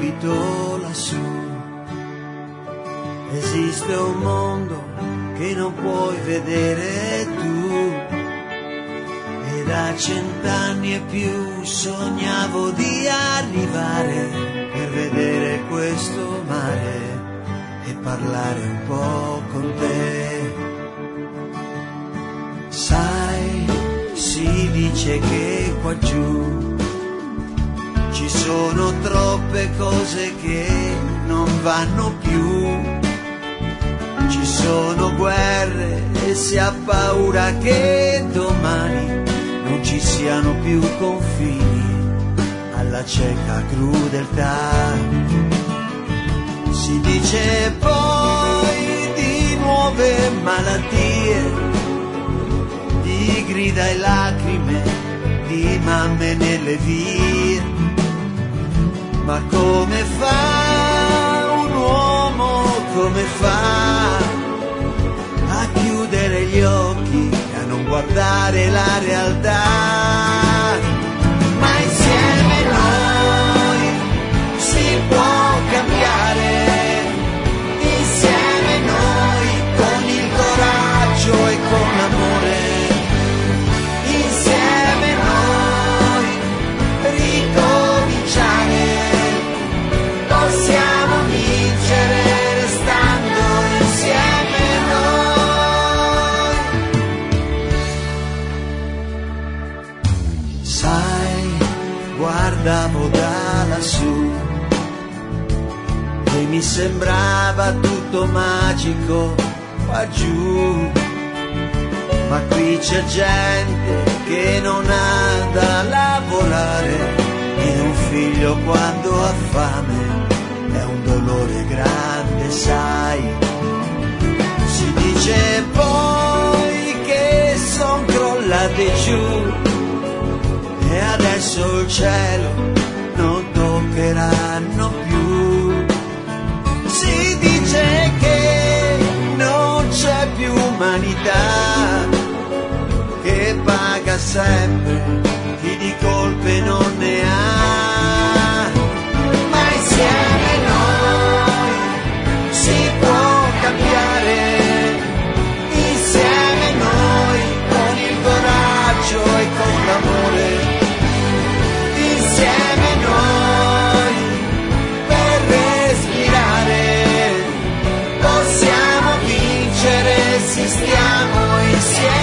abito lassù. Esiste un mondo che non puoi vedere tu, e da 100 anni e più sognavo di arrivare per vedere questo mare e parlare un po' con te. Sai, si dice che qua giù ci sono troppe cose che non vanno più. Ci sono guerre e si ha paura che domani non ci siano più confini alla cieca crudeltà. Si dice poi di nuove malattie, di grida e lacrime, di mamme nelle vie. Ma come fa un uomo, come fa a chiudere gli occhi e a non guardare la realtà? Ma insieme noi si può cambiare, insieme noi con il coraggio e con l'amore, insieme noi ricominciare, possiamo vincere restando insieme noi. Sai, guardavo da lassù e mi sembrava tutto magico qua giù, ma qui c'è gente che non ha da lavorare e un figlio quando ha fame è un dolore grande, sai. Si dice poi che son crollate giù e adesso il cielo non toccheranno più. Si dice che non c'è più umanità, che paga sempre chi di colpe non ne ha. Ma insieme noi si può cambiare, insieme noi con il coraggio e con l'amore, insieme noi per respirare, possiamo vincere se stiamo insieme.